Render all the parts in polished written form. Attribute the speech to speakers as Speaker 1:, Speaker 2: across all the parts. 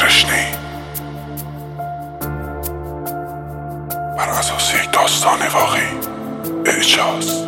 Speaker 1: تشنه‌ای بر اساس یک داستان واقعی. اعجاز.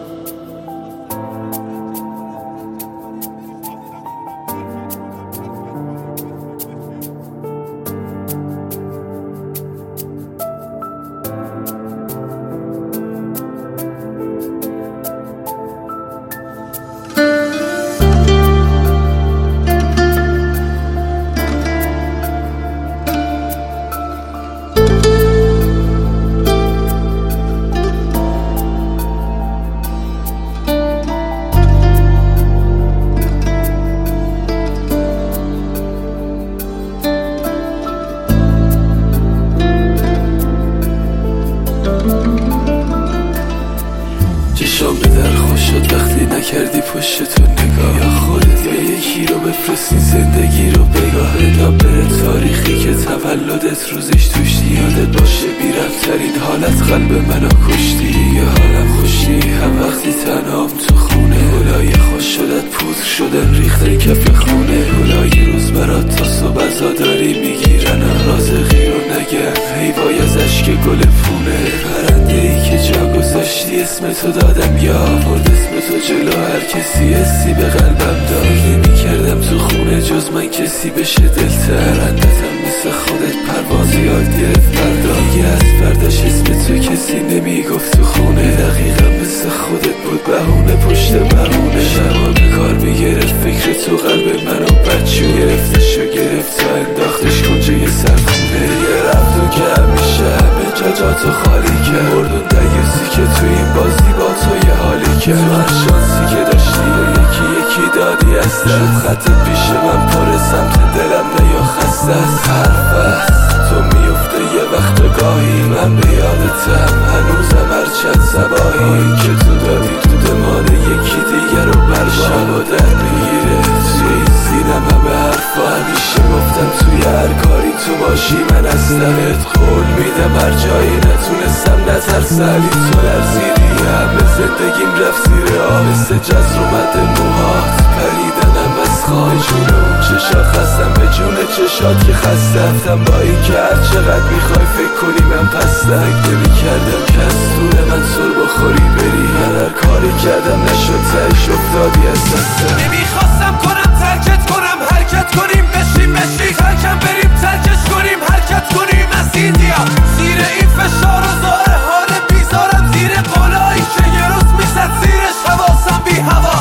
Speaker 2: چشام به در خوش شد وقتی نکردی پشتتو نگاه، یا خودت یا یکی رو بفرستی زندگی رو بگاه. بدا بره تاریخی که تولدت روزش توشتی، یادت باشه بی‌ربط‌ترین حالت قلب منو کشتی. یا حالم خوشی هم وقتی تنهام تو خونه، گلای خوش شدت پودر شدن ریخته کف خونه. گلای روز برات تا صبح عزاداری میگیرن، رازقی رو نگم حیوای از عشق گل پونه. پرنده ای که جا گذاشتی اسمتو دادم، یا آورد اسمتو جلو هر کسی حسی به قلبم داد. نمی‌کردم تو خونه جز من کسی بشه دلتر، اندتم مثل خودت پرواز یاد گرفت فردا. دیگه از فرداش اسمتو کسی نمیگفت تو خونه، دقیقا مثل خودت بود بهونه پشت بهونه. شبا به کار میگرفت فکر تو قلب منو بچو، گرفتشو گرفت تا انداختش کنجه سرخونه. یه رفت و که همیشه همه جاتو خالی کرد، بردون دیوزی که تو این بازی با تو یه حالی کرد. تو هر شانسی که داشتی و یکی دادی از دست، خط پیش من پر سمت دلم نه یا خسته است. حرف تو میفته یه وقت گاهی، من به یادتم هنوزم هر چند صباحی که تو دادی تو دمان یکی دیگر رو بر شب و در بگیره. توی این سینم همه حرفا همیشه گفتم توی هر کاری تو باشی من هستمت. قول میدم هر جایی نتونستم نترسم تو لرزیدی، همه زندگیم رفت زیر آب مثل جزر اومد موهات پریدنم از خواه. جون اون چشات خستم به جون چشات که خستم، با این که هر چقدر میخوای فکر کنی من پستم. فکر نمی‌کردم که از دور من سر بخوری بری، هر کاری کردم نشد تهش افتادی از دستم.
Speaker 3: نمیخواستم کنم ترکت کنم، حرکت کنیم بشیم ترکم بریم ترکش کنیم حرکت کنیم از ایندیا. زیر این فشار و زار حال بیزارم، زیر قلایی که یه روز میزد زیرش حواسم بی هوا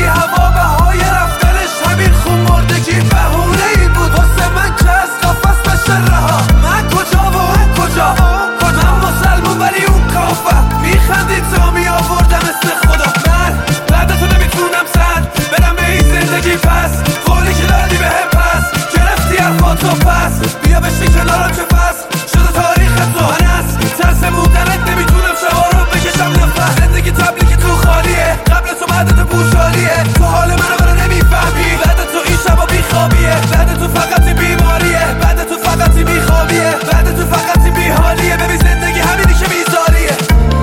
Speaker 3: بهای رفتنش همین خون مردگی بهونه ای بود واسه من که از قفس بشه رها. من کجا و من کجا من مسلمون ولی اون کافه میخندید تا میآوردم مثل خدا. من بعد تو نمیتونم زد برم به این زندگی پس، قولی که دادی بهم پس گرفتی حرفاتو پس. بیا بشین کنارم که پس شده تاریخ تو من است، ترس موندنت نمیتونم شبا رو بکشم نفس. زندگی تبلیغ تو خالیه، قبل تو بعد تو بوشالیه. تو حال منو برا نمیفهمی، بعد تو این شبا بیخوابیه. بعد تو فقط بیماریه، بعد تو فقط بیخوابیه، بعد تو فقط بیحالیه. ببین زندگی همینی که میذاریه.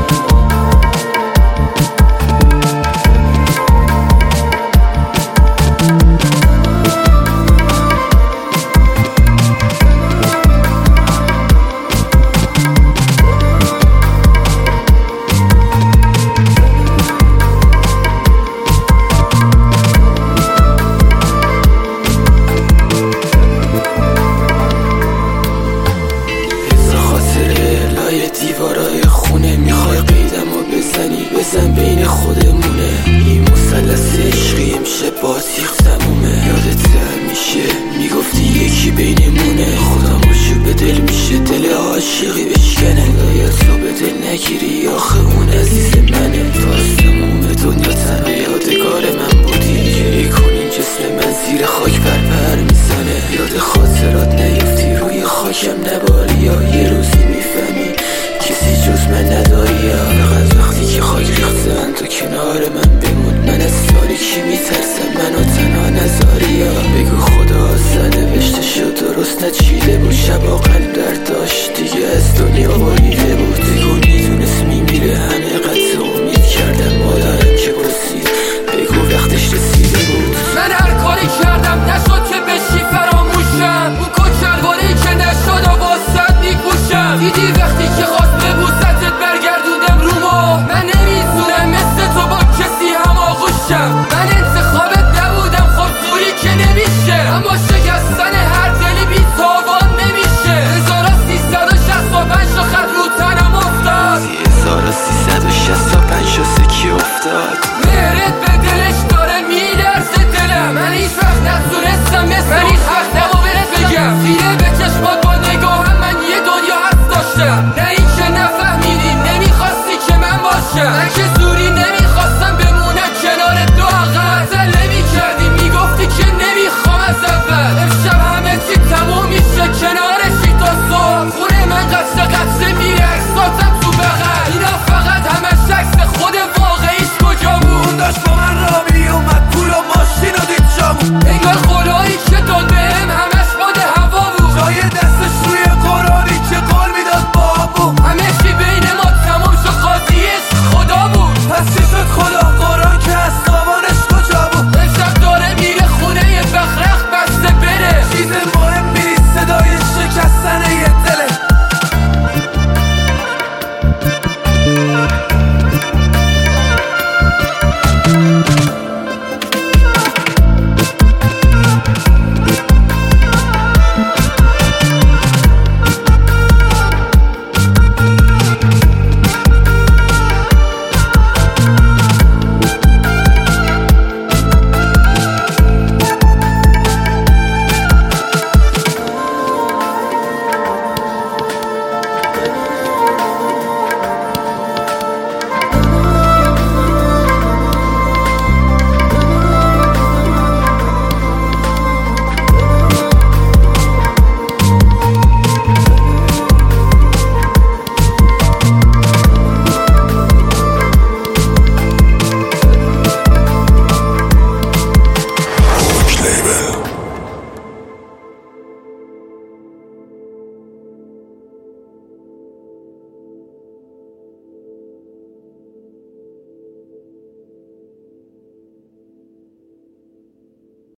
Speaker 2: دیوارای خونه میخوای قیدم و بزن بین خودمونه. این مثلث عشقی امشه با تیغ تمومه. یادت همیشه میگفتی یکی بینمونه، خدا باشو به دل میشه دل عاشقی بشکنه. باید تو به دل نگیری آخه اون عزیز منه. تو از تموم دنیا تنها یادگار من بودی، گریه کنین جسم من زیر خاک پر میزنه. یاد خاطرات نیفتی روی خاکم نباری، یا یه روزی میفهمی کسی جز من نداری. فقط وقتی که خاک ریختن تو کنار من بمون، من از تاریکی میترسم منو تنها نذاری. بگو خدا سنوشته شد درست نچیده بود شبا